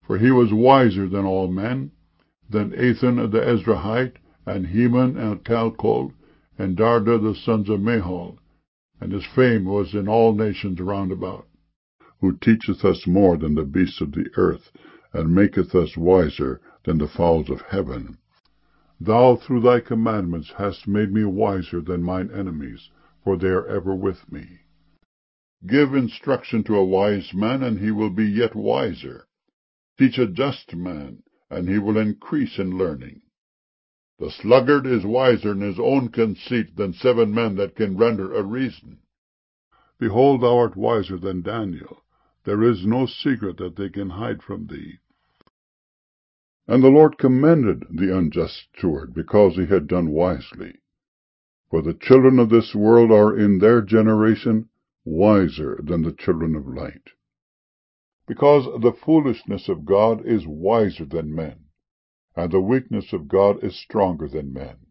For he was wiser than all men, than Ethan the Ezrahite, and Heman and Calcol, and Darda the sons of Mahol, and his fame was in all nations round about. Who teacheth us more than the beasts of the earth, and maketh us wiser than the fowls of heaven. Thou through thy commandments hast made me wiser than mine enemies, for they are ever with me. Give instruction to a wise man, and he will be yet wiser. Teach a just man, and he will increase in learning. The sluggard is wiser in his own conceit than 7 men that can render a reason. Behold, thou art wiser than Daniel. There is no secret that they can hide from thee. And the Lord commended the unjust steward, because he had done wisely. For the children of this world are in their generation wiser than the children of light. Because the foolishness of God is wiser than men, and the weakness of God is stronger than men.